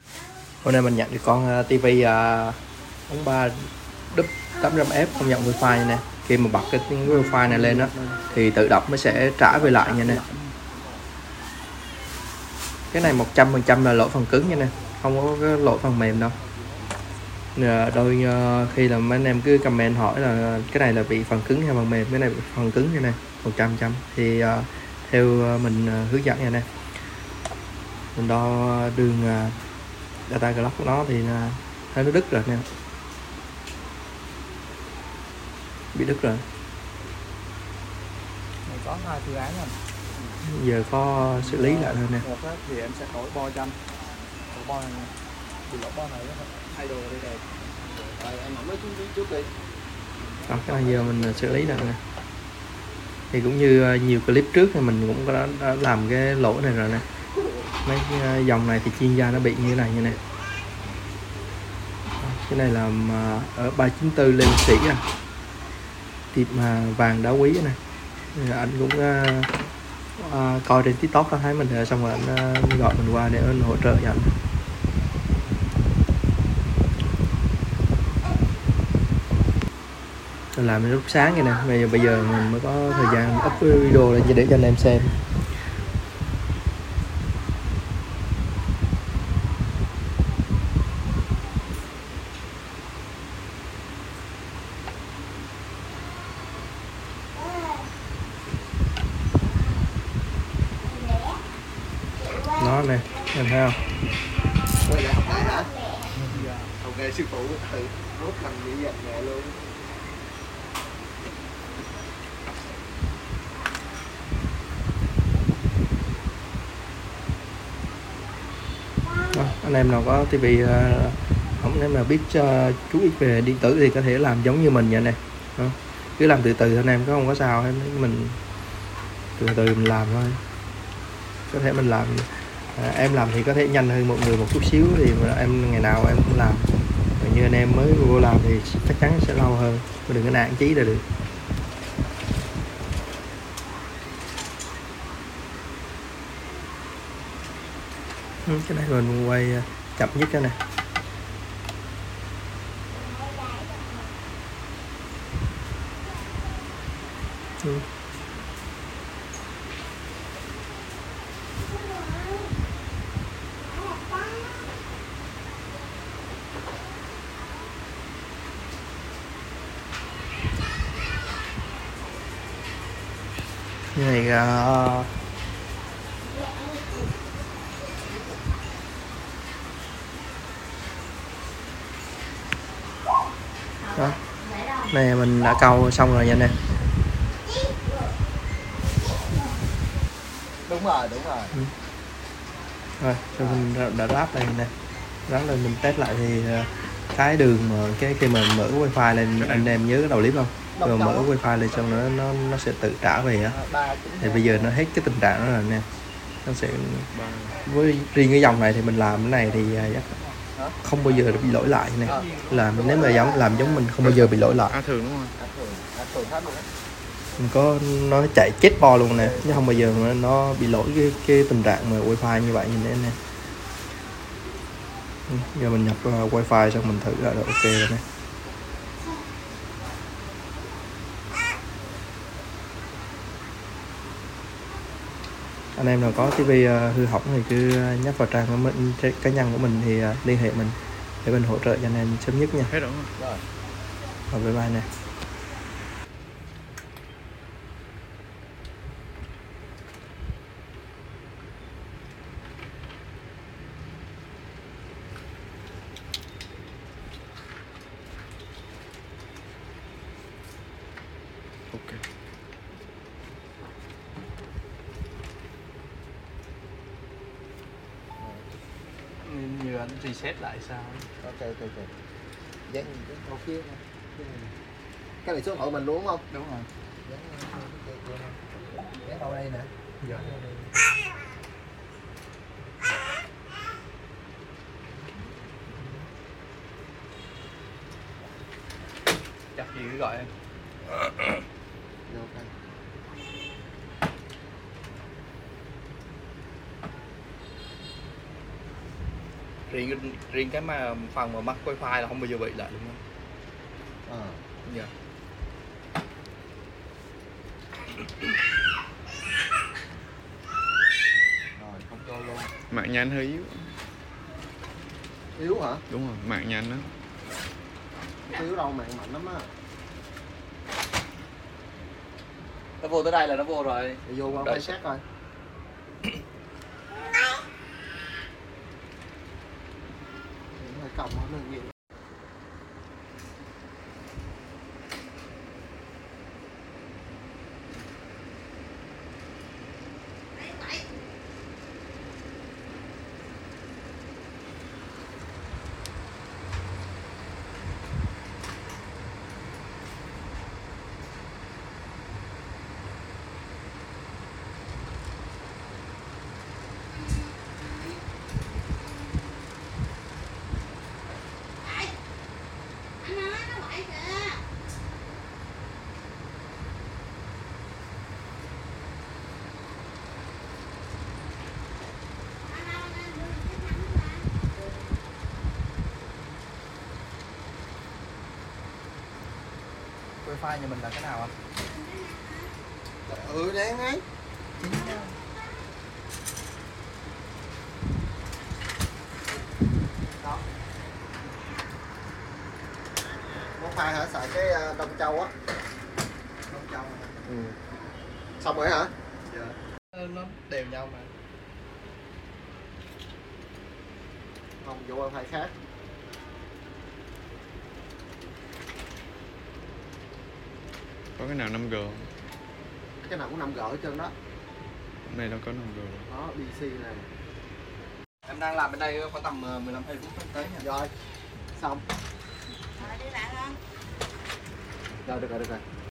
Hôm nay mình nhận được con tivi ống 3 đúp 800F không nhận wifi nha nè. Khi mà bật cái wifi này lên đó thì tự động nó sẽ trả về lại nha nè. Cái này 100% là lỗi phần cứng nha nè, không có cái lỗi phần mềm đâu. Đôi khi là mấy anh em cứ comment hỏi là cái này là bị phần cứng hay phần mềm. Cái này bị phần cứng nha nè, 100%. Thì theo mình hướng dẫn nha nè, mình đo đường data clock của nó thì thấy nó đứt rồi nè, bị đứt rồi. Này có 2 phương án rồi. Giờ có xử lý lại thôi nè. Một thì em sẽ đổi bo cho anh. Đổi bo này bị lỗ bo này thay đồ đây đẹp. Rồi em nói trước đi. Cái này giờ mình xử lý lại nè. Thì cũng như nhiều clip trước thì mình cũng đã làm cái lỗi này rồi nè. Mấy cái dòng này thì chuyên gia nó bị như thế này như nè. Cái này là ở 394 Lê Sĩ tiệm vàng đá quý này. Anh cũng coi trên TikTok có thấy mình rồi, xong rồi anh gọi mình qua để anh hỗ trợ cho anh. Mình làm lúc sáng vậy nè, bây giờ mình mới có thời gian up video lên để cho anh em xem. Nó nè, em thấy không? Quay lại học lại hả? Ok sư phụ rốt làm gì vậy mẹ luôn. Đó, anh em nào có tivi không, nếu mà biết chú ý về điện tử thì có thể làm giống như mình vậy nè. Đó, cứ làm từ từ anh em, có không có sao hết, mình từ từ mình làm thôi. Có thể mình làm em làm thì có thể nhanh hơn mọi người một chút xíu, thì em ngày nào em cũng làm. Còn như anh em mới vô làm thì chắc chắn sẽ lâu hơn, đừng có nản chí là được. Cái này mình quay chậm nhất cái này. Như này đó, này mình đã câu xong rồi nha nè. Đúng rồi. Rồi mình đã ráp đây nè, ráp lên mình test lại thì cái đường mà cái khi mà mở wifi lên, anh em nhớ cái đầu clip không? Rồi mở wifi lên xong nó sẽ tự trả về á. Thì bây giờ nó hết cái tình trạng đó rồi nè, nó sẽ với riêng cái dòng này thì mình làm cái này thì không bao giờ bị lỗi lại nè. Làm nếu mà làm giống mình không bao giờ bị lỗi lại. Thường đúng không? Mình có nó chạy chết bo luôn nè, chứ không bao giờ mà nó bị lỗi cái tình trạng mà wifi như vậy như thế nè. Giờ mình nhập wifi xong mình thử là ok rồi nè. Anh em nào có tivi hư hỏng thì cứ nhắc vào trang của mình, cá nhân của mình thì liên hệ mình để mình hỗ trợ cho anh em sớm nhất nha. Hết rồi. Rồi bye bye nè. Ok. Như anh reset lại sao? Ok. Dán cái kia nè. Cái này số điện thoại mình luôn đúng không? Đúng rồi. Dán đâu đây nè. Dạ. Chắc gì cứ gọi em. Ok. riêng cái mà phần mà mắc wifi là không bao giờ bị lại đúng không? Dạ. Rồi không vô luôn. Mạng nhanh hơi yếu. Yếu hả? Đúng rồi, mạng nhanh đó. Không yếu đâu, mạng mạnh lắm á. Nó vô tới đây là nó vô rồi. Thì vô qua Đợi phải xét coi. Hơi còng nó lên nhiều. Wifi nhà mình là cái nào anh? Ừ đáng ấy. Đó. Wifi hả? Xài cái Đông Châu á. Đông Châu. Ừ. Xong rồi hả? Dạ. Nó đều nhau mà. Không, vô wifi khác. Có cái nào 5G không? Cái nào cũng 5G hết trơn đó. Hôm nay đâu có 5G. Đó, DC này. Em đang làm bên đây có tầm 15 phút tới nha. Rồi. Xong. Đi lại không? Rồi được rồi.